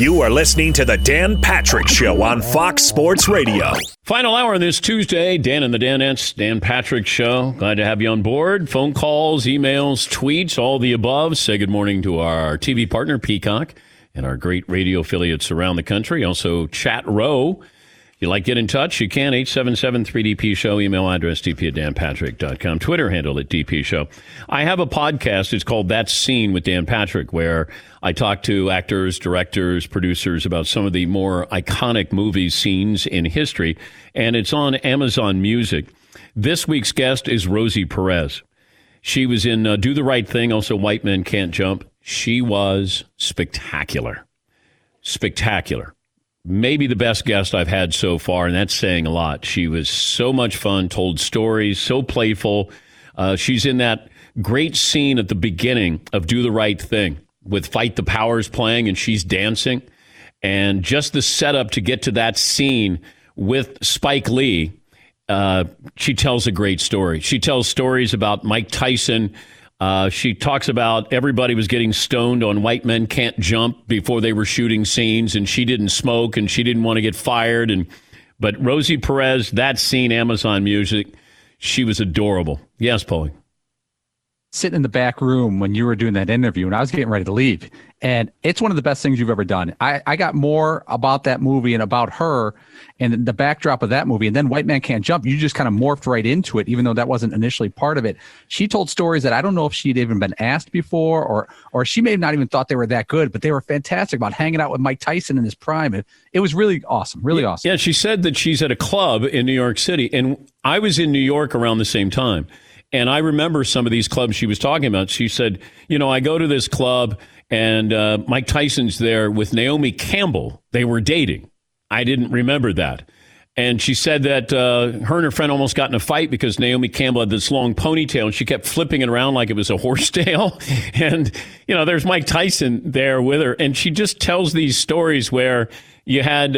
You are listening to the Dan Patrick Show on Fox Sports Radio. Final hour this Tuesday, Dan and the Danettes, Dan Patrick Show. Glad to have you on board. Phone calls, emails, tweets, all the above. Say good morning to our TV partner, Peacock, and our great radio affiliates around the country. Also, Chat Row. If you'd like to get in touch, you can. 877-3DP-SHOW. Email address dp@danpatrick.com. Twitter handle at DP Show. I have a podcast. It's called That Scene with Dan Patrick, where I talk to actors, directors, producers about some of the more iconic movie scenes in history. And it's on Amazon Music. This week's guest is Rosie Perez. She was in Do the Right Thing, also White Men Can't Jump. She was spectacular. Spectacular. Maybe the best guest I've had so far, and that's saying a lot. She was so much fun, told stories, so playful. She's in that great scene at the beginning of Do the Right Thing with Fight the Powers playing, and she's dancing. And just the setup to get to that scene with Spike Lee, she tells a great story. She tells stories about Mike Tyson. She talks about everybody was getting stoned on White Men Can't Jump before they were shooting scenes, and she didn't smoke, and she didn't want to get fired. But Rosie Perez, that scene, Amazon Music, she was adorable. Yes, Paulie. Sitting in the back room when you were doing that interview, and I was getting ready to leave, and it's one of the best things you've ever done. I got more about that movie and about her and the backdrop of that movie, and then White Man Can't Jump. You just kind of morphed right into it, even though that wasn't initially part of it. She told stories that I don't know if she'd even been asked before, or she may have not even thought they were that good, but they were fantastic about hanging out with Mike Tyson in his prime. It was really awesome, really awesome. Yeah, she said that she's at a club in New York City, and I was in New York around the same time. And I remember some of these clubs she was talking about. She said, I go to this club and Mike Tyson's there with Naomi Campbell. They were dating. I didn't remember that. And she said that her and her friend almost got in a fight because Naomi Campbell had this long ponytail and she kept flipping it around like it was a horsetail. And, there's Mike Tyson there with her. And she just tells these stories where you had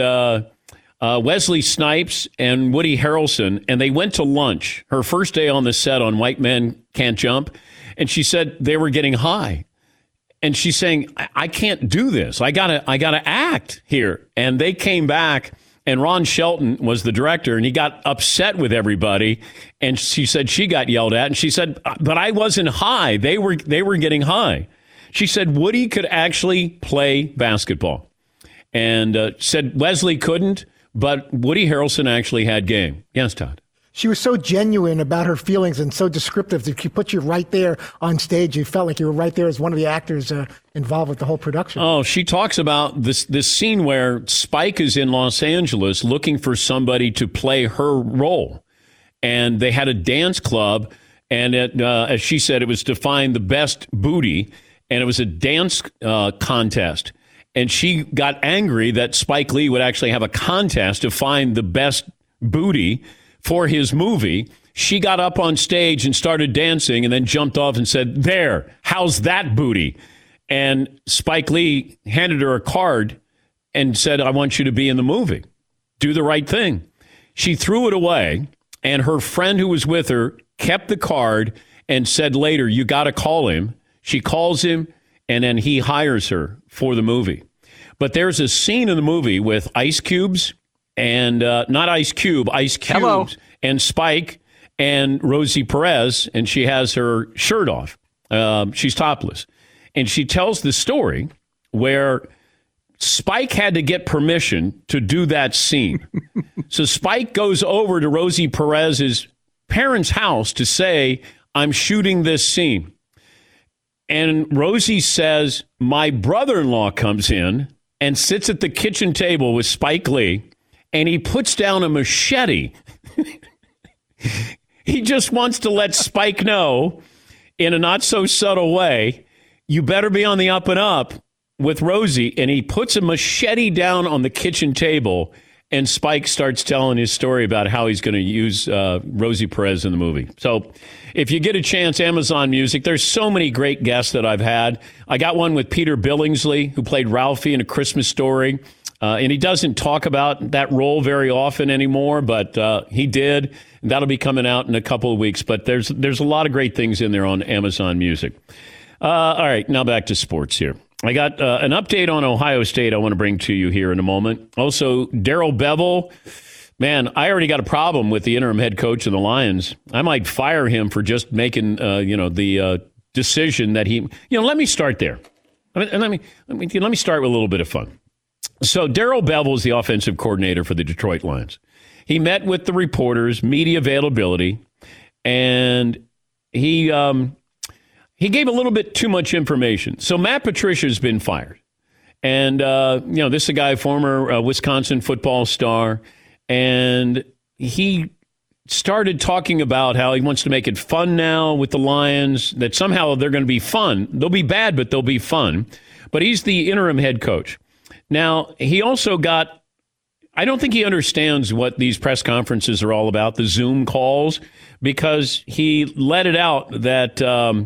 Wesley Snipes and Woody Harrelson, and they went to lunch her first day on the set on White Men Can't Jump, and she said they were getting high. And she's saying, I can't do this. I gotta act here. And they came back, and Ron Shelton was the director, and he got upset with everybody. And she said she got yelled at, and she said, but I wasn't high. They were getting high. She said Woody could actually play basketball, and said Wesley couldn't. But Woody Harrelson actually had game. Yes, Todd. She was so genuine about her feelings and so descriptive that she put you right there on stage. You felt like you were right there as one of the actors involved with the whole production. Oh, she talks about this scene where Spike is in Los Angeles looking for somebody to play her role. And they had a dance club, and as she said, it was to find the best booty, and it was a dance contest. And she got angry that Spike Lee would actually have a contest to find the best booty for his movie. She got up on stage and started dancing and then jumped off and said, there, how's that booty? And Spike Lee handed her a card and said, I want you to be in the movie. Do the right thing. She threw it away, and her friend who was with her kept the card and said later, you got to call him. She calls him, and then he hires her for the movie. But there's a scene in the movie with Ice Cubes and not Ice Cube, Ice Cubes. Hello. And Spike and Rosie Perez, and she has her shirt off. She's topless. And she tells the story where Spike had to get permission to do that scene. So Spike goes over to Rosie Perez's parents' house to say, I'm shooting this scene. And Rosie says, my brother-in-law comes in and sits at the kitchen table with Spike Lee, and he puts down a machete. He just wants to let Spike know in a not-so-subtle way, you better be on the up and up with Rosie. And he puts a machete down on the kitchen table, and Spike starts telling his story about how he's going to use Rosie Perez in the movie. So if you get a chance, Amazon Music, there's so many great guests that I've had. I got one with Peter Billingsley, who played Ralphie in A Christmas Story. And he doesn't talk about that role very often anymore, but he did. That'll be coming out in a couple of weeks. But there's a lot of great things in there on Amazon Music. All right, now back to sports here. I got an update on Ohio State I want to bring to you here in a moment. Also, Darrell Bevell. Man, I already got a problem with the interim head coach of the Lions. I might fire him for just making, the decision that he. Let me start there. Let me start with a little bit of fun. So Darrell Bevell is the offensive coordinator for the Detroit Lions. He met with the reporters, media availability, and he gave a little bit too much information. So Matt Patricia has been fired, and this is a guy, former Wisconsin football star. And he started talking about how he wants to make it fun now with the Lions, that somehow they're going to be fun. They'll be bad, but they'll be fun. But he's the interim head coach. Now, he also I don't think he understands what these press conferences are all about, the Zoom calls, because he let it out that,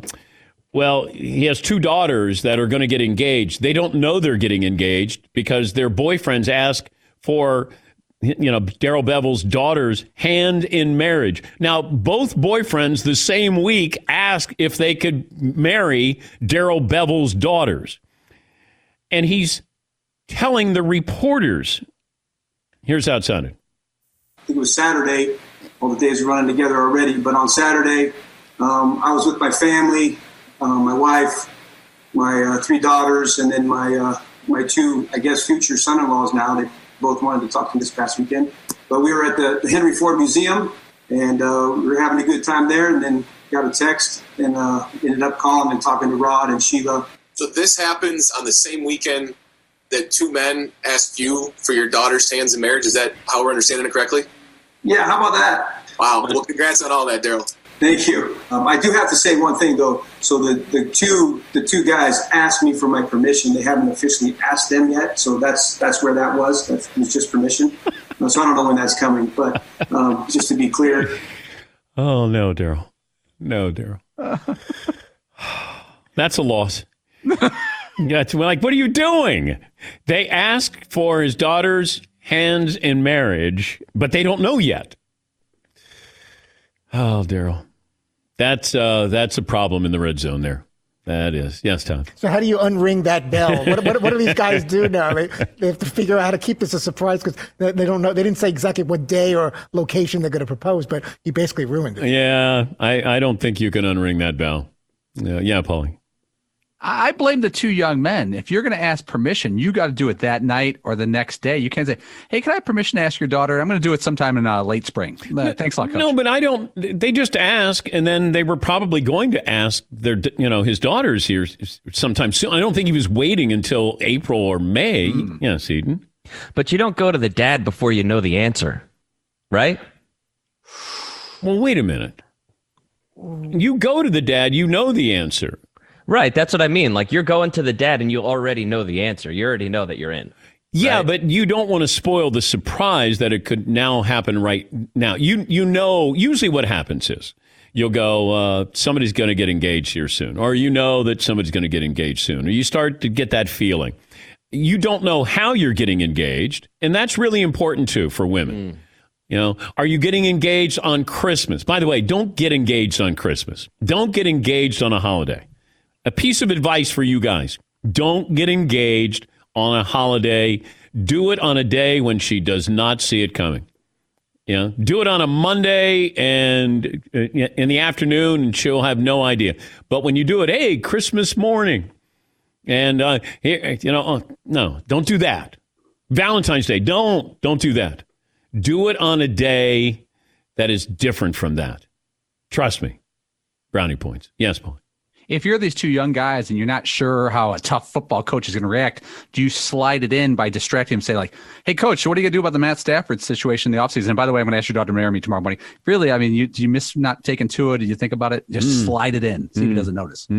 he has 2 daughters that are going to get engaged. They don't know they're getting engaged because their boyfriends ask for Darrell Bevell's daughter's hand in marriage. Now, both boyfriends the same week asked if they could marry Darrell Bevell's daughters. And he's telling the reporters, here's how it sounded. I think it was Saturday. All the days are running together already. But on Saturday, I was with my family, my wife, my 3 daughters, and then my 2, I guess, future son-in-laws now. They both wanted to talk to me this past weekend. But we were at the Henry Ford Museum, and we were having a good time there, and then got a text and ended up calling and talking to Rod and Sheila. So this happens on the same weekend that 2 men asked you for your daughter's hands in marriage. Is that how we're understanding it correctly? Yeah, how about that? Wow. Well, congrats on all that, Darrell. Thank you. I do have to say one thing, though. So the two guys asked me for my permission. They haven't officially asked them yet, so that's where that was. That was just permission. So I don't know when that's coming, but just to be clear. Oh, no, Darrell. No, Darrell. That's a loss. Yeah, we're like, what are you doing? They asked for his daughter's hands in marriage, but they don't know yet. Oh, Darrell. That's a problem in the red zone there. That is. Yes, Tom. So how do you unring that bell? What do these guys do now? They have to figure out how to keep this a surprise because they don't know. They didn't say exactly what day or location they're going to propose, but you basically ruined it. Yeah, I don't think you can unring that bell. Yeah, Paulie. I blame the 2 young men. If you're going to ask permission, you got to do it that night or the next day. You can't say, hey, can I have permission to ask your daughter? I'm going to do it sometime in late spring. Thanks a lot, Coach. No, but I don't. They just ask, and then they were probably going to ask his daughters here sometime soon. I don't think he was waiting until April or May. Yes, Eden. But you don't go to the dad before you know the answer, right? Well, wait a minute. You go to the dad, you know the answer. Right, that's what I mean. Like, you're going to the dad and you already know the answer. You already know that you're in. Yeah, right? But you don't want to spoil the surprise that it could now happen right now. You know, usually what happens is you'll go, somebody's going to get engaged here soon. Or you know that somebody's going to get engaged soon. Or you start to get that feeling. You don't know how you're getting engaged. And that's really important, too, for women. Are you getting engaged on Christmas? By the way, don't get engaged on Christmas. Don't get engaged on a holiday. A piece of advice for you guys. Don't get engaged on a holiday. Do it on a day when she does not see it coming. Do it on a Monday and in the afternoon, and she'll have no idea. But when you do it, hey, Christmas morning. And, no, don't do that. Valentine's Day, don't do that. Do it on a day that is different from that. Trust me. Brownie points. Yes, Paul. If you're these 2 young guys and you're not sure how a tough football coach is going to react, do you slide it in by distracting him, say like, hey, coach, what are you going to do about the Matt Stafford situation in the offseason? And by the way, I'm going to ask your daughter to marry me tomorrow morning. Really, I mean, do you miss not taking to it? Did you think about it? Just slide it in. See if he doesn't notice.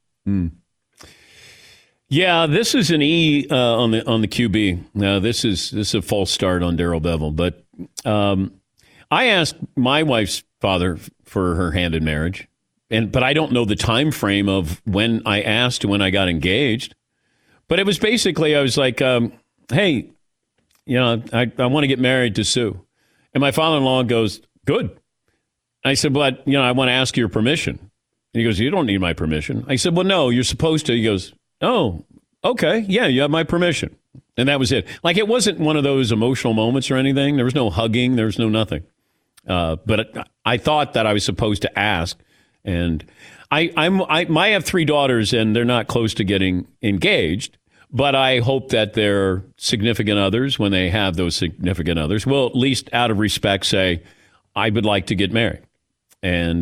Yeah, this is an E on the QB. This is a false start on Darrell Bevell. But I asked my wife's father for her hand in marriage. But I don't know the time frame of when I asked to when I got engaged. But it was basically, I was like, hey, I want to get married to Sue. And my father-in-law goes, good. I said, but, I want to ask your permission. And he goes, you don't need my permission. I said, well, no, you're supposed to. He goes, oh, Okay, yeah, you have my permission. And that was it. Like, it wasn't one of those emotional moments or anything. There was no hugging. There was no nothing. But I thought that I was supposed to ask. And I have 3 daughters, and they're not close to getting engaged. But I hope that their significant others, when they have those significant others, will at least out of respect say, I would like to get married. And,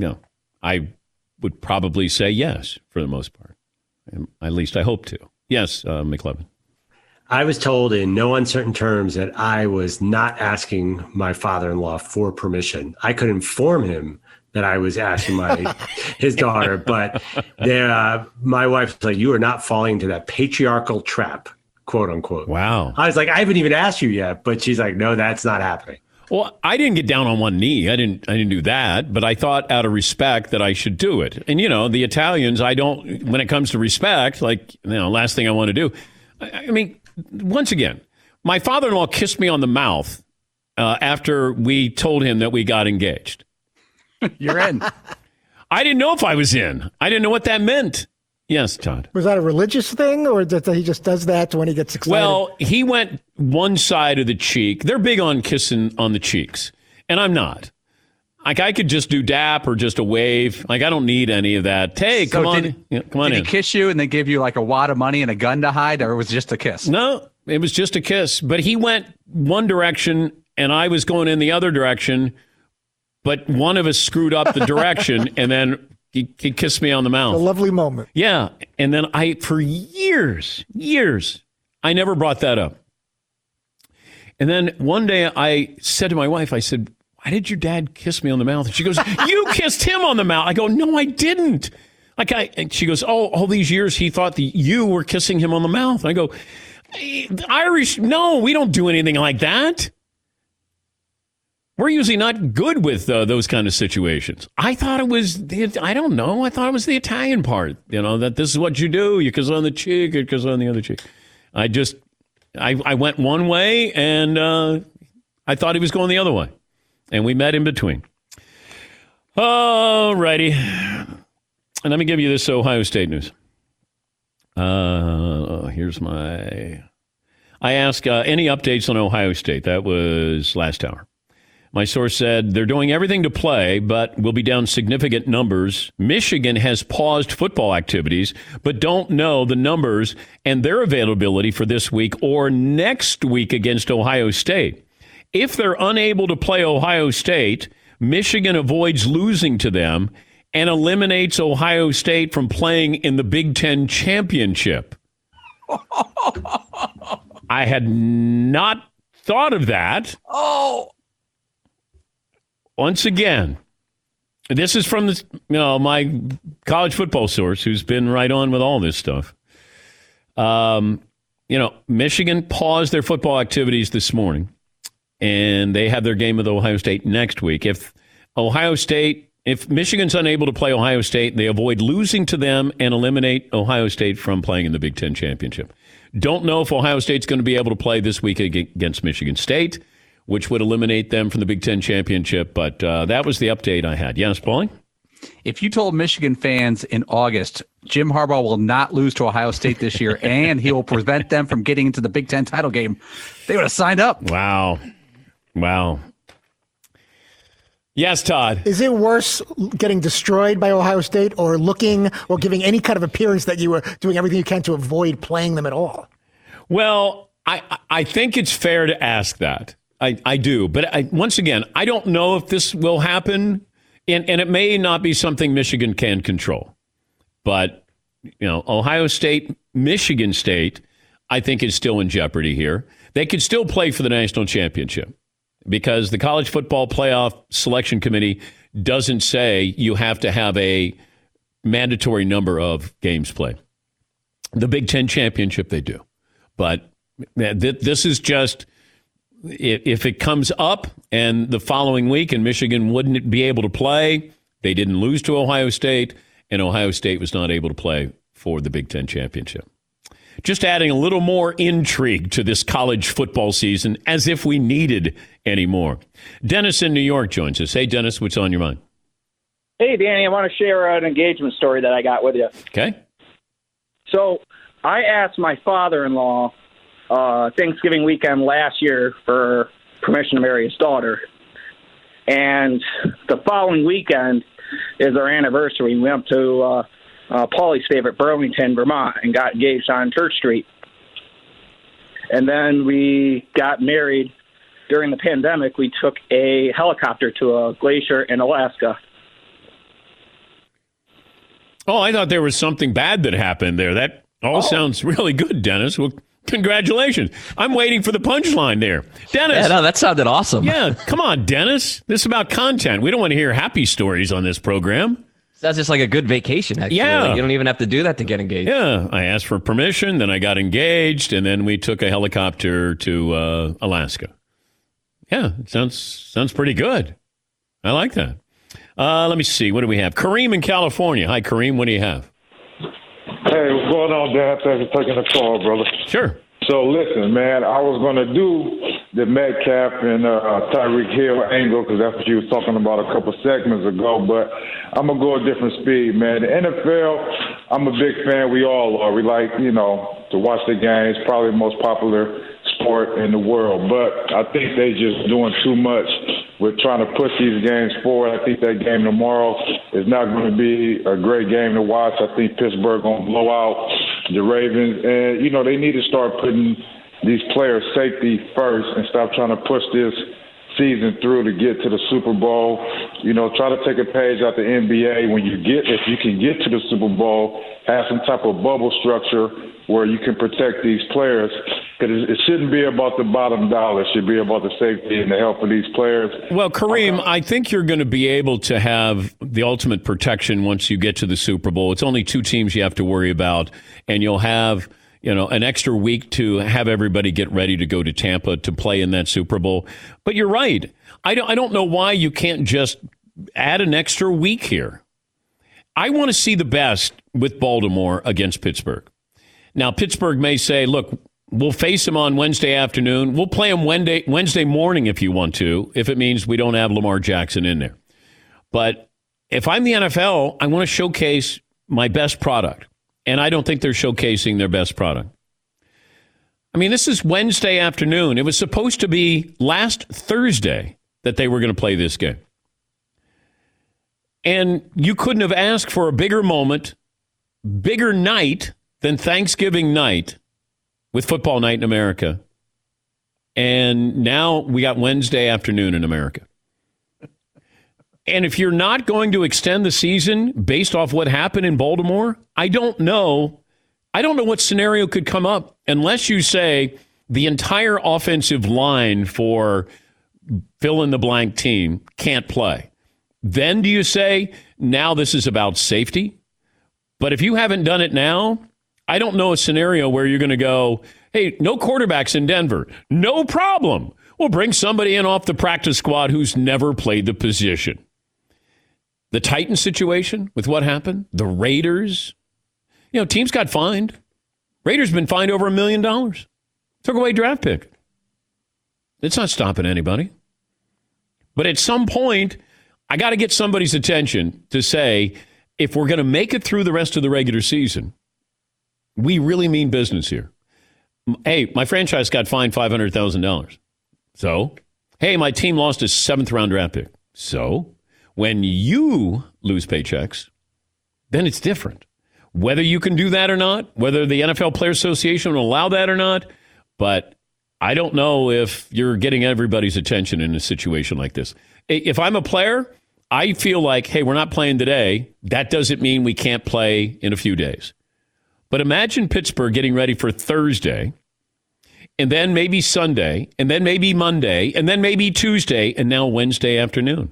I would probably say yes for the most part. At least I hope to. Yes, McLevin. I was told in no uncertain terms that I was not asking my father-in-law for permission. I could inform him that I was asking his daughter, but my wife was like, "You are not falling into that patriarchal trap," quote unquote. Wow. I was like, "I haven't even asked you yet," but she's like, "No, that's not happening." Well, I didn't get down on one knee. I didn't do that, but I thought out of respect that I should do it. And the Italians, when it comes to respect, last thing I want to do. I mean, once again, my father-in-law kissed me on the mouth after we told him that we got engaged. You're in. I didn't know if I was in. I didn't know what that meant. Yes, Todd. Was that a religious thing, or that he just does that when he gets excited? Well, he went one side of the cheek. They're big on kissing on the cheeks, and I'm not. Like, I could just do dap or just a wave. Like, I don't need any of that. Hey, So come on Did in. he kiss you and then give you like a wad of money and a gun to hide, or was it just a kiss? No, it was just a kiss. But he went one direction, and I was going in the other direction. But one of us screwed up the direction, and then he kissed me on the mouth. A lovely moment. Yeah. And then for years, I never brought that up. And then one day I said to my wife, I said, "Why did your dad kiss me on the mouth?" And she goes, "You kissed him on the mouth." I go, "No, I didn't." And she goes, "Oh, all these years he thought that you were kissing him on the mouth." And I go, "Irish, no, we don't do anything like that. We're usually not good with those kind of situations." I thought it was, I don't know, I thought it was the Italian part, that this is what you do. You kiss on the cheek, you kiss on the other cheek. I went one way, and I thought he was going the other way. And we met in between. All righty. And let me give you this Ohio State news. Here's I asked any updates on Ohio State. That was last hour. My source said they're doing everything to play, but will be down significant numbers. Michigan has paused football activities, but don't know the numbers and their availability for this week or next week against Ohio State. If they're unable to play Ohio State, Michigan avoids losing to them and eliminates Ohio State from playing in the Big Ten championship. I had not thought of that. Oh. Once again, this is from my college football source, who's been right on with all this stuff. Michigan paused their football activities this morning, and they have their game with Ohio State next week. If Michigan's unable to play Ohio State, they avoid losing to them and eliminate Ohio State from playing in the Big Ten championship. Don't know if Ohio State's going to be able to play this week against Michigan State, which would eliminate them from the Big Ten championship. But that was the update I had. Yes, Paulie? If you told Michigan fans in August, Jim Harbaugh will not lose to Ohio State this year, and he will prevent them from getting into the Big Ten title game, they would have signed up. Wow. Yes, Todd. Is it worse getting destroyed by Ohio State or looking or giving any kind of appearance that you were doing everything you can to avoid playing them at all? Well, I think it's fair to ask that. I do. But once again, I don't know if this will happen, and it may not be something Michigan can control. But, Ohio State, Michigan State, I think is still in jeopardy here. They could still play for the national championship because the College Football Playoff Selection Committee doesn't say you have to have a mandatory number of games played. The Big Ten championship, they do. But this is just... If it comes up and the following week and Michigan wouldn't be able to play, they didn't lose to Ohio State, and Ohio State was not able to play for the Big Ten championship. Just adding a little more intrigue to this college football season, as if we needed any more. Dennis in New York joins us. Hey, Dennis, what's on your mind? Hey, Danny, I want to share an engagement story that I got with you. Okay. So I asked my father-in-law Thanksgiving weekend last year for permission to marry his daughter. And the following weekend is our anniversary. We went up to Paulie's favorite, Burlington, Vermont, and got engaged on Church Street. And then we got married during the pandemic. We took a helicopter to a glacier in Alaska. Oh, I thought there was something bad that happened there. That all sounds really good, Dennis. Well, congratulations. I'm waiting for the punchline there. Dennis. Yeah, no, that sounded awesome. Yeah, come on, Dennis. This is about content. We don't want to hear happy stories on this program. That's just like a good vacation, actually. Yeah. Like, you don't even have to do that to get engaged. Yeah, I asked for permission, then I got engaged, and then we took a helicopter to Alaska. Yeah, it sounds pretty good. I like that. Let me see. What do we have? Kareem in California. Hi, Kareem. What do you have? Hey, what's going on, Dan? Thanks for taking the call, brother. Sure. So, listen, man, I was going to do the Metcalf and Tyreek Hill angle because that's what you was talking about a couple segments ago, but I'm going to go a different speed, man. The NFL, I'm a big fan. We all are. We like, to watch the games, probably the most popular sport in the world, but I think they just doing too much with trying to push these games forward. I think that game tomorrow is not going to be a great game to watch. I think Pittsburgh going to blow out the Ravens. And, they need to start putting these players' safety first and stop trying to push this season through to get to the Super Bowl. Try to take a page out the NBA. If you can get to the Super Bowl, have some type of bubble structure where you can protect these players. Because it shouldn't be about the bottom dollar. It should be about the safety and the health of these players. Well, Kareem, I think you're going to be able to have the ultimate protection once you get to the Super Bowl. It's only 2 teams you have to worry about, and you'll have an extra week to have everybody get ready to go to Tampa to play in that Super Bowl. But you're right. I don't know why you can't just add an extra week here. I want to see the best with Baltimore against Pittsburgh. Now, Pittsburgh may say, look, we'll face them on Wednesday afternoon. We'll play them Wednesday morning if you want to, if it means we don't have Lamar Jackson in there. But if I'm the NFL, I want to showcase my best product. And I don't think they're showcasing their best product. I mean, this is Wednesday afternoon. It was supposed to be last Thursday that they were going to play this game. And you couldn't have asked for a bigger moment, bigger night than Thanksgiving night with Football Night in America. And now we got Wednesday afternoon in America. And if you're not going to extend the season based off what happened in Baltimore, I don't know what scenario could come up unless you say the entire offensive line for fill-in-the-blank team can't play. Then do you say, now this is about safety? But if you haven't done it now, I don't know a scenario where you're going to go, hey, no quarterbacks in Denver. No problem. We'll bring somebody in off the practice squad who's never played the position. The Titans situation with what happened, the Raiders, teams got fined. Raiders been fined over $1 million. Took away draft pick. It's not stopping anybody. But at some point, I got to get somebody's attention to say, if we're going to make it through the rest of the regular season, we really mean business here. Hey, my franchise got fined $500,000. So, hey, my team lost a 7th-round draft pick. So, when you lose paychecks, then it's different. Whether you can do that or not, whether the NFL Players Association will allow that or not, but I don't know if you're getting everybody's attention in a situation like this. If I'm a player, I feel like, hey, we're not playing today. That doesn't mean we can't play in a few days. But imagine Pittsburgh getting ready for Thursday, and then maybe Sunday, and then maybe Monday, and then maybe Tuesday, and now Wednesday afternoon.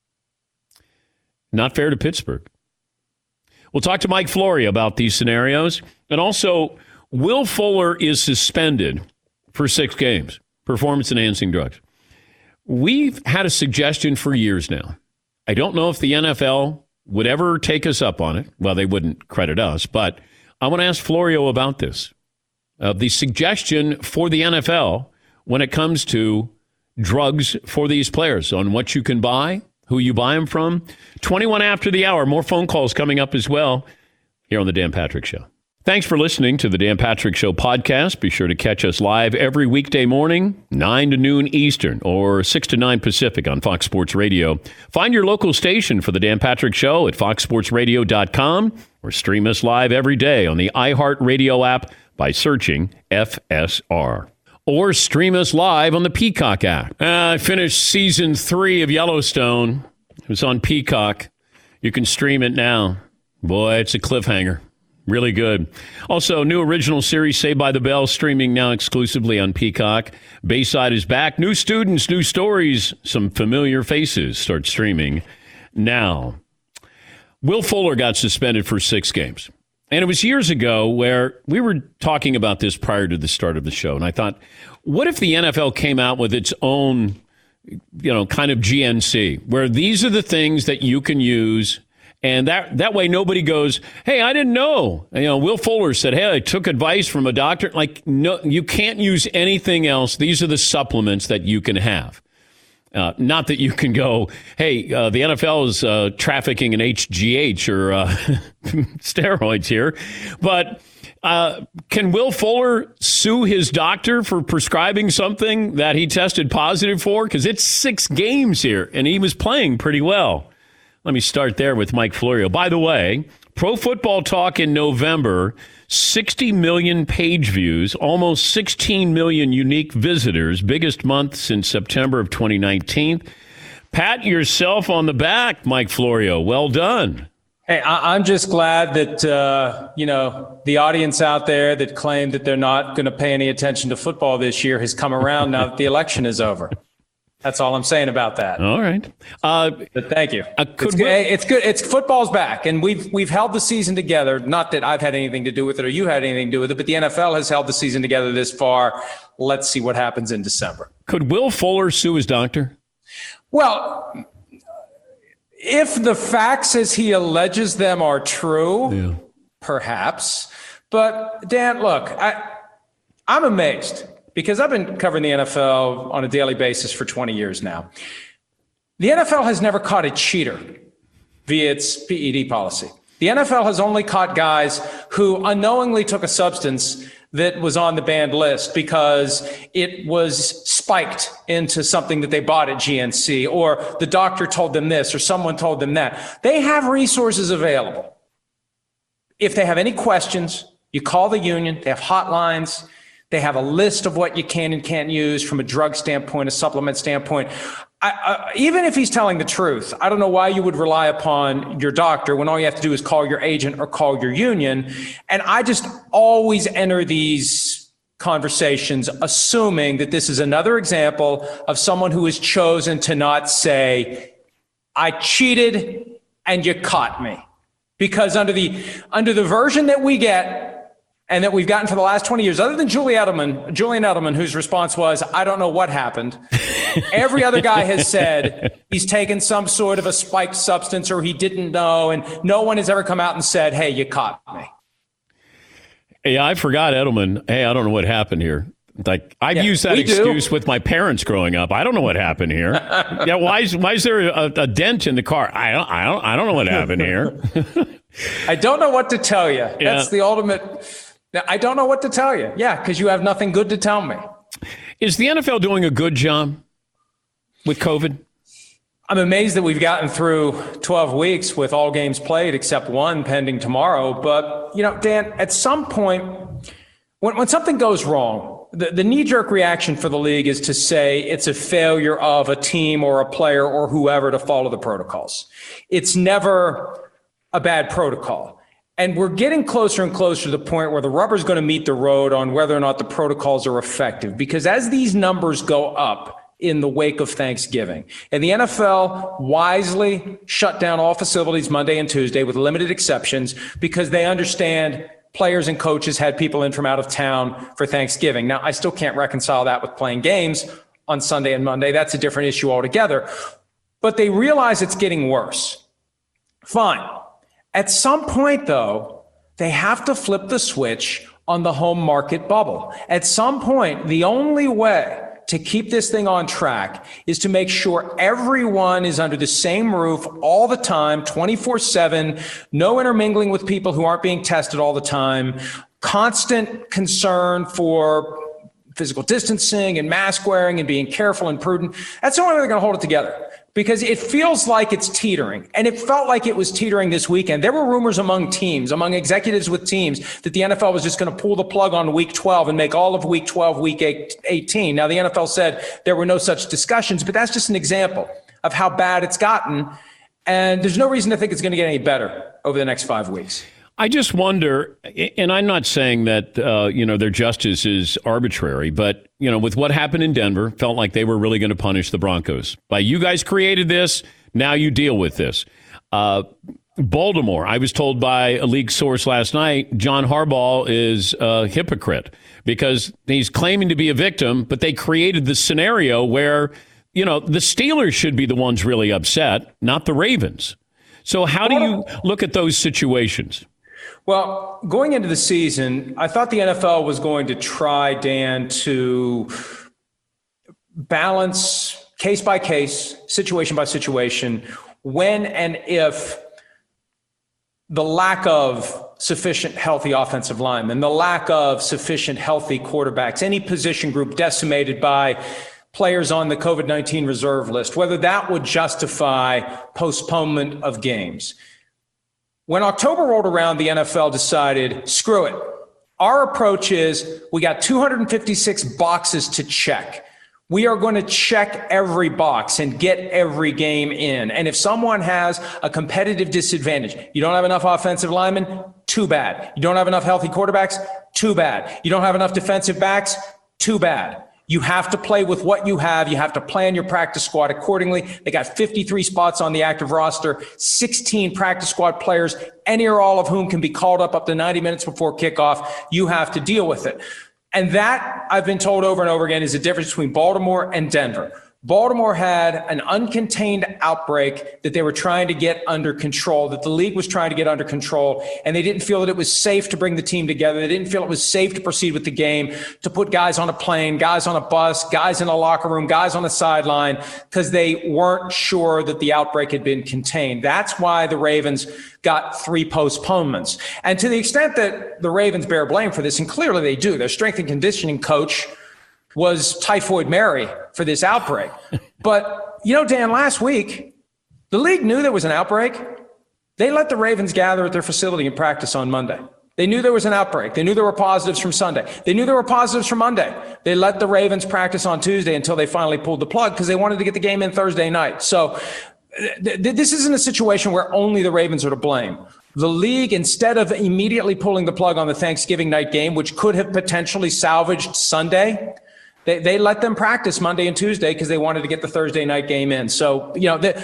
Not fair to Pittsburgh. We'll talk to Mike Flory about these scenarios. And also, Will Fuller is suspended for 6 games, performance-enhancing drugs. We've had a suggestion for years now. I don't know if the NFL would ever take us up on it. Well, they wouldn't credit us, but I want to ask Florio about this. The suggestion for the NFL when it comes to drugs for these players, on what you can buy, who you buy them from. 21 after the hour. More phone calls coming up as well here on the Dan Patrick Show. Thanks for listening to the Dan Patrick Show podcast. Be sure to catch us live every weekday morning, 9 to noon Eastern or 6 to 9 Pacific on Fox Sports Radio. Find your local station for the Dan Patrick Show at foxsportsradio.com or stream us live every day on the iHeartRadio app by searching FSR. Or stream us live on the Peacock app. I finished season 3 of Yellowstone. It was on Peacock. You can stream it now. Boy, it's a cliffhanger. Really good. Also, new original series, Saved by the Bell, streaming now exclusively on Peacock. Bayside is back. New students, new stories, some familiar faces start streaming now. Will Fuller got suspended for 6 games. And it was years ago where we were talking about this prior to the start of the show. And I thought, what if the NFL came out with its own, kind of GNC, where these are the things that you can use. And that way nobody goes, hey, I didn't know. Will Fuller said, hey, I took advice from a doctor. Like, no, you can't use anything else. These are the supplements that you can have. Not that you can go, hey, the NFL is trafficking in HGH or steroids here. But can Will Fuller sue his doctor for prescribing something that he tested positive for? Because it's 6 games here, and he was playing pretty well. Let me start there with Mike Florio. By the way, Pro Football Talk in November, 60 million page views, almost 16 million unique visitors, biggest month since September of 2019. Pat yourself on the back, Mike Florio. Well done. Hey, I'm just glad that, the audience out there that claimed that they're not going to pay any attention to football this year has come around now that the election is over. That's all I'm saying about that. All right. But thank you. It's good. It's football's back, and we've held the season together. Not that I've had anything to do with it or you had anything to do with it, but the NFL has held the season together this far. Let's see what happens in December. Could Will Fuller sue his doctor? Well, if the facts as he alleges them are true, perhaps. But Dan, look, I'm amazed. Because I've been covering the NFL on a daily basis for 20 years now. The NFL has never caught a cheater via its PED policy. The NFL has only caught guys who unknowingly took a substance that was on the banned list because it was spiked into something that they bought at GNC, or the doctor told them this, or someone told them that. They have resources available. If they have any questions, you call the union. They have hotlines. They have a list of what you can and can't use from a drug standpoint, a supplement standpoint. Even if he's telling the truth, I don't know why you would rely upon your doctor when all you have to do is call your agent or call your union. And I just always enter these conversations assuming that this is another example of someone who has chosen to not say, I cheated and you caught me. Because under the version that we get, and that we've gotten for the last 20 years, other than Julian Edelman, whose response was, I don't know what happened. Every other guy has said he's taken some sort of a spiked substance or he didn't know, and no one has ever come out and said, hey, you caught me. Hey, I forgot Edelman. Hey, I don't know what happened here. Like, I've used that excuse with my parents growing up. I don't know what happened here. Why is there a dent in the car? I don't know what happened here. I don't know what to tell you. That's the ultimate. I don't know what to tell you. Yeah, because you have nothing good to tell me. Is the NFL doing a good job with COVID? I'm amazed that we've gotten through 12 weeks with all games played except one pending tomorrow. But, Dan, at some point, when something goes wrong, the knee-jerk reaction for the league is to say it's a failure of a team or a player or whoever to follow the protocols. It's never a bad protocol. And we're getting closer and closer to the point where the rubber's going to meet the road on whether or not the protocols are effective. Because as these numbers go up in the wake of Thanksgiving, and the NFL wisely shut down all facilities Monday and Tuesday with limited exceptions because they understand players and coaches had people in from out of town for Thanksgiving. Now, I still can't reconcile that with playing games on Sunday and Monday. That's a different issue altogether. But they realize it's getting worse. Fine. At some point, though, they have to flip the switch on the home market bubble. At some point, the only way to keep this thing on track is to make sure everyone is under the same roof all the time, 24/7, no intermingling with people who aren't being tested all the time, constant concern for physical distancing and mask wearing and being careful and prudent. That's the only way they're going to hold it together, because it feels like it's teetering. And it felt like it was teetering this weekend. There were rumors among teams, among executives with teams, that the NFL was just going to pull the plug on week 12 and make all of week 12 week 18. Now, the NFL said there were no such discussions, but that's just an example of how bad it's gotten. And there's no reason to think it's going to get any better over the next 5 weeks. I just wonder, and I'm not saying that, their justice is arbitrary, but, with what happened in Denver, felt like they were really going to punish the Broncos. You guys created this, now you deal with this. Baltimore, I was told by a league source last night, John Harbaugh is a hypocrite because he's claiming to be a victim, but they created the scenario where, the Steelers should be the ones really upset, not the Ravens. So how do you look at those situations? Well, going into the season, I thought the NFL was going to try, Dan, to balance case by case, situation by situation, when and if the lack of sufficient healthy offensive linemen, the lack of sufficient healthy quarterbacks, any position group decimated by players on the COVID-19 reserve list, whether that would justify postponement of games. When October rolled around, the NFL decided, screw it. Our approach is we got 256 boxes to check. We are going to check every box and get every game in. And if someone has a competitive disadvantage, you don't have enough offensive linemen, too bad. You don't have enough healthy quarterbacks, too bad. You don't have enough defensive backs, too bad. You have to play with what you have. You have to plan your practice squad accordingly. They got 53 spots on the active roster, 16 practice squad players, any or all of whom can be called up to 90 minutes before kickoff. You have to deal with it. And that, I've been told over and over again, is the difference between Baltimore and Denver. Baltimore had an uncontained outbreak that they were trying to get under control, that the league was trying to get under control, and they didn't feel that it was safe to bring the team together. They didn't feel it was safe to proceed with the game, to put guys on a plane, guys on a bus, guys in a locker room, guys on the sideline, because they weren't sure that the outbreak had been contained. That's why the Ravens got 3 postponements. And to the extent that the Ravens bear blame for this, and clearly they do, their strength and conditioning coach was Typhoid Mary for this outbreak. But, Dan, last week, the league knew there was an outbreak. They let the Ravens gather at their facility and practice on Monday. They knew there was an outbreak. They knew there were positives from Sunday. They knew there were positives from Monday. They let the Ravens practice on Tuesday until they finally pulled the plug because they wanted to get the game in Thursday night. So this isn't a situation where only the Ravens are to blame. The league, instead of immediately pulling the plug on the Thanksgiving night game, which could have potentially salvaged Sunday, they let them practice Monday and Tuesday because they wanted to get the Thursday night game in. So,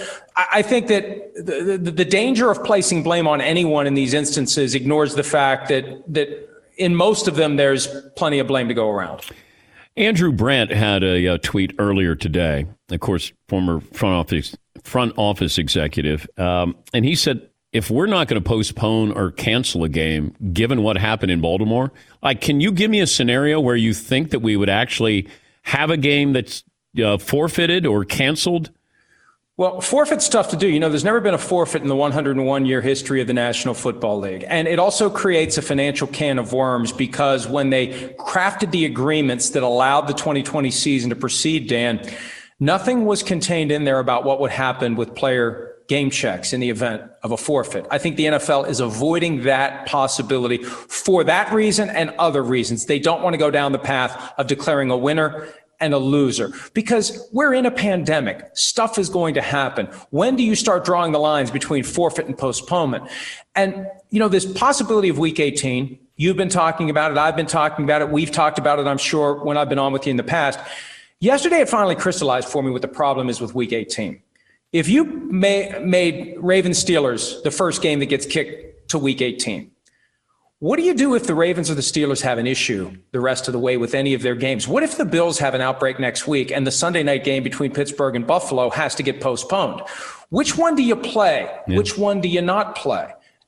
I think that the danger of placing blame on anyone in these instances ignores the fact that in most of them, there's plenty of blame to go around. Andrew Brandt had a tweet earlier today, of course, former front office executive, and he said, if we're not going to postpone or cancel a game, given what happened in Baltimore, can you give me a scenario where you think that we would actually have a game that's forfeited or canceled? Well, forfeit's tough to do. There's never been a forfeit in the 101-year history of the National Football League. And it also creates a financial can of worms because when they crafted the agreements that allowed the 2020 season to proceed, Dan, nothing was contained in there about what would happen with player game checks in the event of a forfeit. I think the NFL is avoiding that possibility for that reason and other reasons. They don't want to go down the path of declaring a winner and a loser because we're in a pandemic. Stuff is going to happen. When do you start drawing the lines between forfeit and postponement? And, this possibility of week 18, you've been talking about it. I've been talking about it. We've talked about it, I'm sure, when I've been on with you in the past. Yesterday, it finally crystallized for me what the problem is with week 18. If you made Ravens Steelers the first game that gets kicked to week 18, what do you do if the Ravens or the Steelers have an issue the rest of the way with any of their games? What if the Bills have an outbreak next week and the Sunday night game between Pittsburgh and Buffalo has to get postponed? Which one do you play? Yeah. Which one do you not play?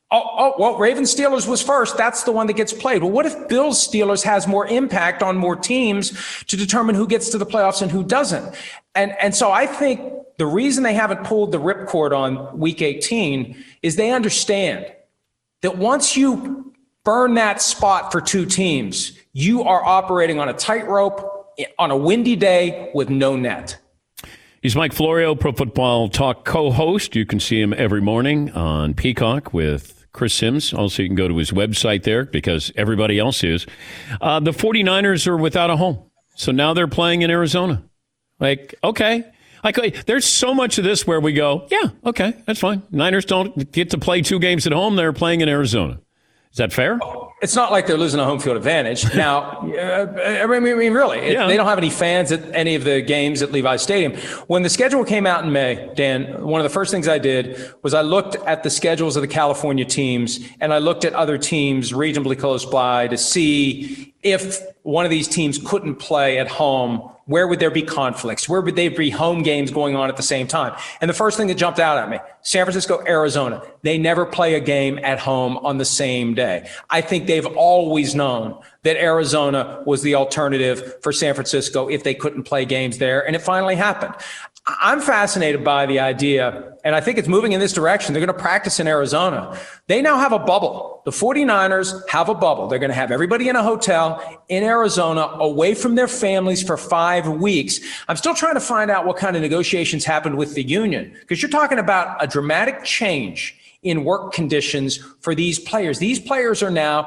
Well, Ravens Steelers was first. That's the one that gets played. Well, what if Bills Steelers has more impact on more teams to determine who gets to the playoffs and who doesn't? And so I think the reason they haven't pulled the ripcord on week 18 is they understand that once you burn that spot for two teams, you are operating on a tightrope on a windy day with no net. He's Mike Florio, Pro Football Talk co-host. You can see him every morning on Peacock with Chris Sims. Also, you can go to his website there because everybody else is. The 49ers are without a home. So now they're playing in Arizona. Like, okay. There's so much of this where we go, yeah, okay, that's fine. Niners don't get to play 2 games at home. They're playing in Arizona. Is that fair? It's not like they're losing a home field advantage. Now, I mean, really, they don't have any fans at any of the games at Levi Stadium. When the schedule came out in May, Dan, one of the first things I did was I looked at the schedules of the California teams, and I looked at other teams reasonably close by to see if one of these teams couldn't play at home. Where would there be conflicts? Where would there be home games going on at the same time? And the first thing that jumped out at me, San Francisco, Arizona, they never play a game at home on the same day. I think they've always known that Arizona was the alternative for San Francisco if they couldn't play games there. And it finally happened. I'm fascinated by the idea, and I think it's moving in this direction. They're going to practice in Arizona. They now have a bubble. The 49ers have a bubble. They're going to have everybody in a hotel in Arizona away from their families for 5 weeks. I'm still trying to find out what kind of negotiations happened with the union, because you're talking about a dramatic change in work conditions for these players. These players are now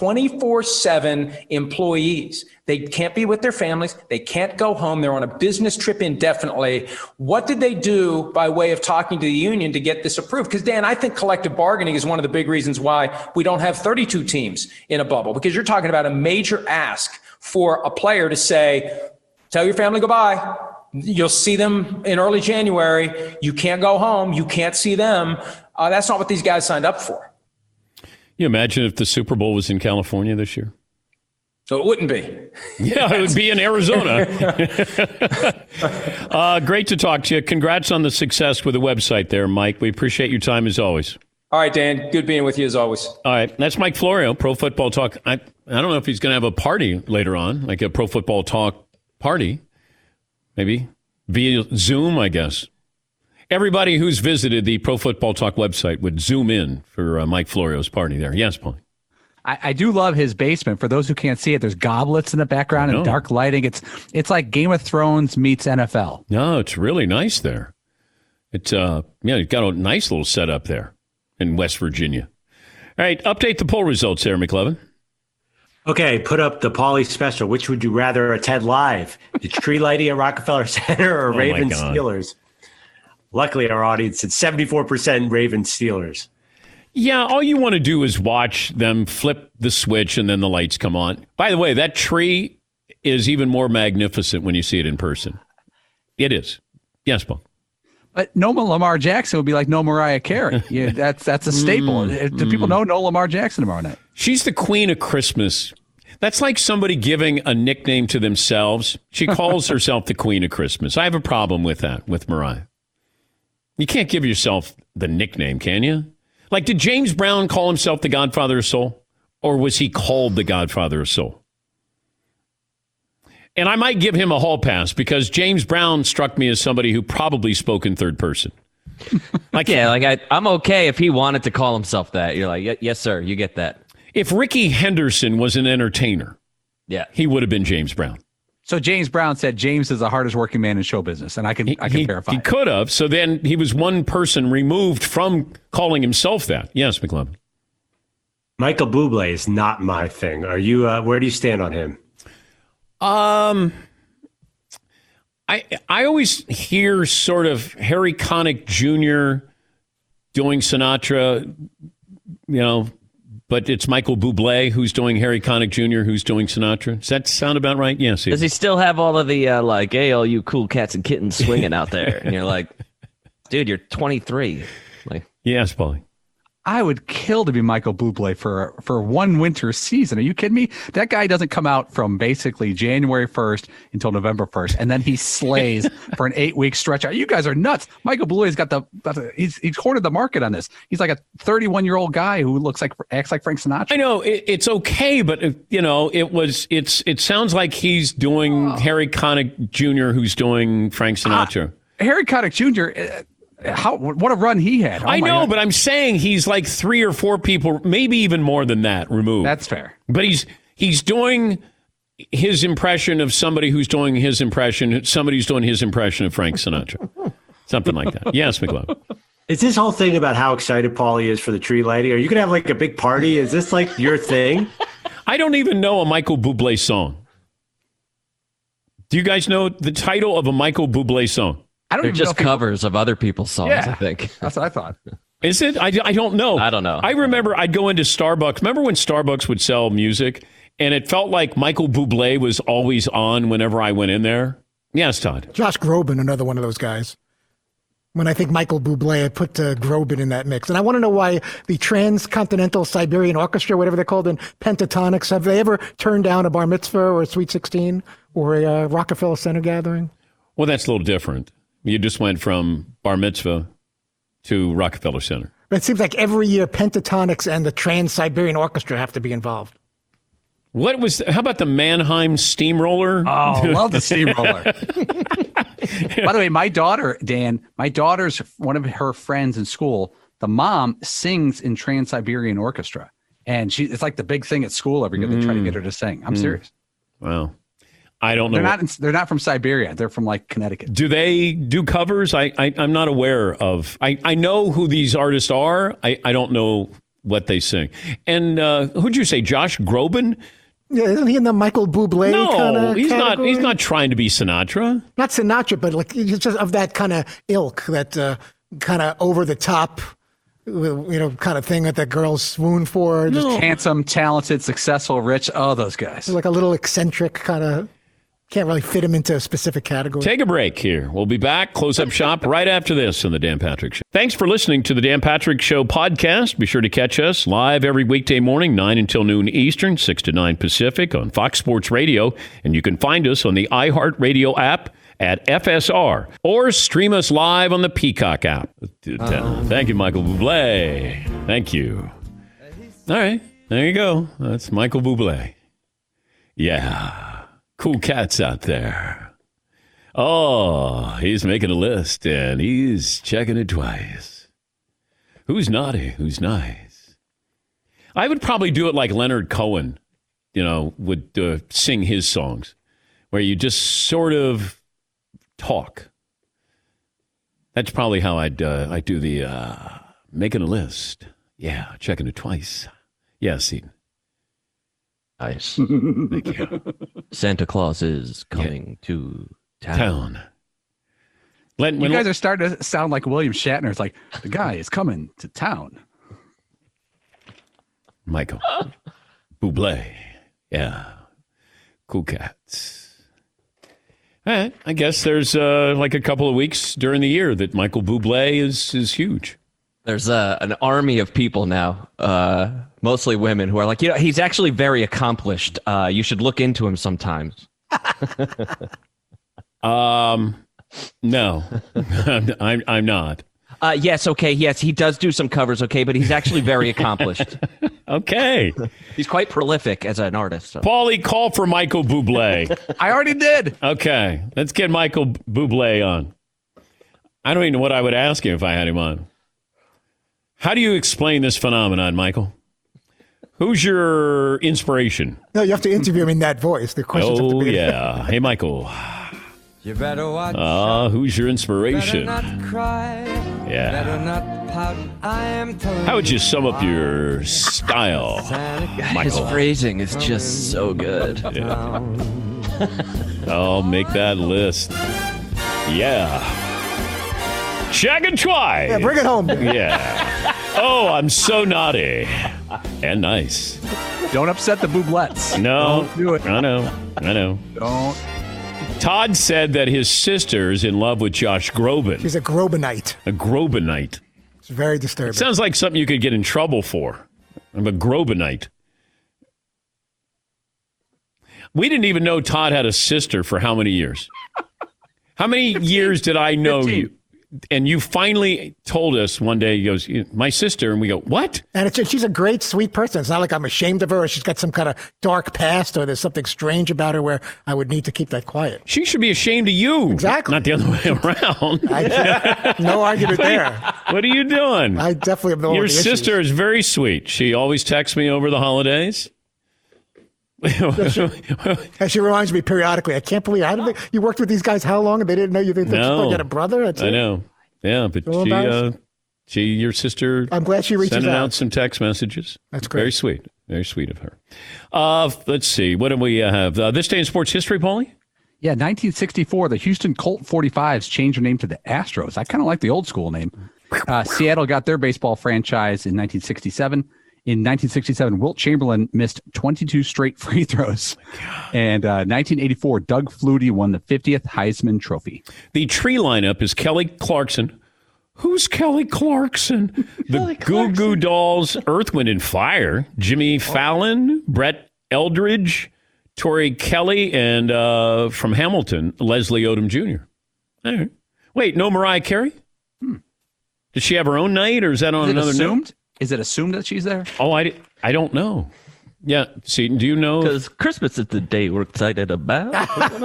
24/7 employees. They can't be with their families. They can't go home. They're on a business trip indefinitely. What did they do by way of talking to the union to get this approved? Because, Dan, I think collective bargaining is one of the big reasons why we don't have 32 teams in a bubble, because you're talking about a major ask for a player to say, tell your family goodbye. You'll see them in early January. You can't go home. You can't see them. That's not what these guys signed up for. You imagine if the Super Bowl was in California this year? So it wouldn't be. Yeah, it would be in Arizona. Great to talk to you. Congrats on the success with the website there, Mike. We appreciate your time as always. All right, Dan. Good being with you as always. All right. That's Mike Florio, Pro Football Talk. I don't know if he's going to have a party later on, like a Pro Football Talk party. Maybe via Zoom, I guess. Everybody who's visited the Pro Football Talk website would zoom in for Mike Florio's party there. Yes, Paul. I do love his basement. For those who can't see it, there's goblets in the background and dark lighting. It's like Game of Thrones meets NFL. No, it's really nice there. It's you've got a nice little setup there in West Virginia. All right, update the poll results there, McLevin. Okay, put up the Pauly special. Which would you rather attend live? The tree lighting at Rockefeller Center or Ravens Steelers? Luckily, our audience is 74% Ravens Steelers. Yeah, all you want to do is watch them flip the switch and then the lights come on. By the way, that tree is even more magnificent when you see it in person. It is. Yes, Paul. But no Lamar Jackson would be like no Mariah Carey. Yeah, that's a staple. Do people know no Lamar Jackson tomorrow night? She's the queen of Christmas. That's like somebody giving a nickname to themselves. She calls herself the queen of Christmas. I have a problem with that, with Mariah. You can't give yourself the nickname, can you? Like, did James Brown call himself the Godfather of Soul? Or was he called the Godfather of Soul? And I might give him a hall pass because James Brown struck me as somebody who probably spoke in third person. I'm okay if he wanted to call himself that. You're like, yes, sir, you get that. If Ricky Henderson was an entertainer, he would have been James Brown. So James Brown said James is the hardest working man in show business, and I can verify. He could have. So then he was one person removed from calling himself that. Yes, McLevin. Michael Bublé is not my thing. Are you? Where do you stand on him? I always hear sort of Harry Connick Jr. doing Sinatra, but it's Michael Bublé who's doing Harry Connick Jr., who's doing Sinatra. Does that sound about right? Yes. Does he still have all of the, hey, all you cool cats and kittens swinging out there? And you're like, dude, you're 23. Yes, Paulie. I would kill to be Michael Bublé for one winter season. Are you kidding me? That guy doesn't come out from basically January 1st until November 1st, and then he slays for an 8-week stretch. You guys are nuts. Michael Bublé's got he's cornered the market on this. He's like a 31-year-old guy who acts like Frank Sinatra. I know it's okay, but it sounds like he's doing Harry Connick Jr., who's doing Frank Sinatra. Harry Connick Jr. What a run he had. I know, but I'm saying he's like 3 or 4 people, maybe even more than that, removed. That's fair. But he's doing his impression of somebody who's doing his impression, somebody who's doing his impression of Frank Sinatra. Something like that. Yes, McLeod. Is this whole thing about how excited Paulie is for the tree lady? Are you going to have like a big party? Is this like your thing? I don't even know a Michael Bublé song. Do you guys know the title of a Michael Bublé song? They're just covers of other people's songs, I think. That's what I thought. Is it? I don't know. I don't know. I remember I'd go into Starbucks. Remember when Starbucks would sell music? And it felt like Michael Bublé was always on whenever I went in there. Yes, Todd. Josh Groban, another one of those guys. When I think Michael Bublé, I put Groban in that mix. And I want to know why the Transcontinental Siberian Orchestra, whatever they're called, and Pentatonics, have they ever turned down a bar mitzvah or a Sweet 16 or a Rockefeller Center gathering? Well, that's a little different. You just went from bar mitzvah to Rockefeller Center. But it seems like every year Pentatonics and the Trans-Siberian Orchestra have to be involved. How about the Mannheim Steamroller? Oh, love the Steamroller. By the way, my daughter, Dan, one of her friends in school, the mom sings in Trans-Siberian Orchestra. And it's like the big thing at school every year. They try to get her to sing. I'm serious. Wow. I don't know. They're not from Siberia. They're from like Connecticut. Do they do covers? I'm not aware of. I know who these artists are. I don't know what they sing. And who'd you say, Josh Groban? Yeah, isn't he in the Michael Bublé kind of he's category? not. He's not trying to be Sinatra. Not Sinatra, but like he's just of that kind of ilk, that kind of over the top, kind of thing that the girls swoon for. Just handsome, talented, successful, rich. Oh, those guys. Like a little eccentric kind of. Can't really fit him into a specific category. Take a break here. We'll be back, close up shop, right after this on The Dan Patrick Show. Thanks for listening to The Dan Patrick Show podcast. Be sure to catch us live every weekday morning, 9 until noon Eastern, 6 to 9 Pacific on Fox Sports Radio. And you can find us on the iHeartRadio app at FSR or stream us live on the Peacock app. Thank you, Michael Bublé. Thank you. All right, there you go. That's Michael Bublé. Yeah. Cool cats out there. Oh, he's making a list and he's checking it twice. Who's naughty? Who's nice? I would probably do it like Leonard Cohen, would sing his songs, where you just sort of talk. That's probably how I do the making a list. Yeah, checking it twice. Yeah, Seton. Nice. Thank you. Santa Claus is coming to town. You guys are starting to sound like William Shatner. It's like, the guy is coming to town. Michael Bublé. Yeah. Cool cats. All right. I guess there's like a couple of weeks during the year that Michael Bublé is huge. There's an army of people now, mostly women, who are like, he's actually very accomplished. You should look into him sometimes. No, I'm not. Yes, okay, yes, he does do some covers, okay, but he's actually very accomplished. Okay. He's quite prolific as an artist. So. Paulie, call for Michael Bublé. I already did. Okay, let's get Michael Bublé on. I don't even know what I would ask him if I had him on. How do you explain this phenomenon, Michael? Who's your inspiration? No, you have to interview him in that voice. The questions have to be. Yeah. Hey, Michael. You better watch. Who's your inspiration? Better not cry. Yeah. Better not pout. I am telling How would you sum up your style, Michael? His phrasing is just so good. Yeah. I'll make that list. Yeah. Check and twice. Yeah, bring it home. Yeah. Oh, I'm so naughty. And nice. Don't upset the Bublettes. No. Don't do it. I know. Don't. Todd said that his sister's in love with Josh Groban. She's a Grobanite. A Grobanite. very disturbing. It sounds like something you could get in trouble for. I'm a Grobinite. We didn't even know Todd had a sister for how many years? How many years did I know 15. you? And you finally told us one day, he goes, my sister. And we go, what? And she's a great, sweet person. It's not like I'm ashamed of her or she's got some kind of dark past or there's something strange about her where I would need to keep that quiet. She should be ashamed of you. Exactly. Not the other way around. No argument there. What are you doing? I definitely have no Your other issues. sister is very sweet. She always texts me over the holidays. And she reminds me periodically, I can't believe, you worked with these guys how long and they didn't know you had a brother? That's I it. know. Yeah, but So embarrassed. your sister. I'm glad she reaches sending out. out some text messages. That's great. Very sweet. Very sweet of her. Let's see. What do we have? This day in sports history, Paulie? Yeah, 1964, the Houston Colt 45s changed their name to the Astros. I kind of like the old school name. Seattle got their baseball franchise in 1967. In 1967, Wilt Chamberlain missed 22 straight free throws. And 1984, Doug Flutie won the 50th Heisman Trophy. The tree lineup is Kelly Clarkson. Who's Kelly Clarkson? The Goo Goo Dolls, Earth, Wind, and Fire, Jimmy Fallon, Brett Eldridge, Tori Kelly, and from Hamilton, Leslie Odom Jr. All right. Wait, no Mariah Carey? Did she have her own night, or is that on another assumed? night? Is it assumed that she's there? Oh, I don't know. Yeah, Seton, do you know? Because Christmas is the day we're excited about.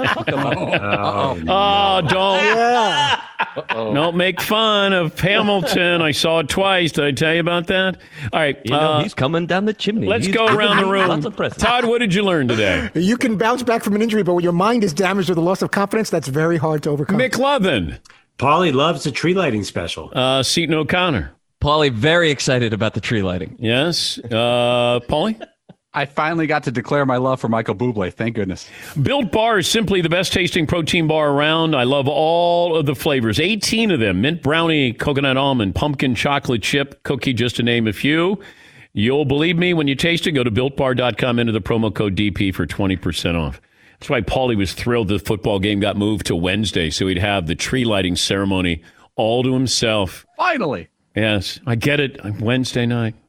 Oh, don't. Yeah. Don't make fun of Hamilton. I saw it twice. Did I tell you about that? All right. He's coming down the chimney. Let's He's go giving around the me room. Lots of presents. Todd, what did you learn today? You can bounce back from an injury, but when your mind is damaged or the loss of confidence, that's very hard to overcome. McLovin. Paulie loves the tree lighting special. Seton O'Connor. Paulie, very excited about the tree lighting. Yes. Paulie? I finally got to declare my love for Michael Bublé. Thank goodness. Built Bar is simply the best tasting protein bar around. I love all of the flavors. 18 of them. Mint brownie, coconut almond, pumpkin chocolate chip, cookie, just to name a few. You'll believe me when you taste it. Go to BuiltBar.com, enter the promo code DP for 20% off. That's why Paulie was thrilled the football game got moved to Wednesday, so he'd have the tree lighting ceremony all to himself. Finally. Yes, I get it. Wednesday night.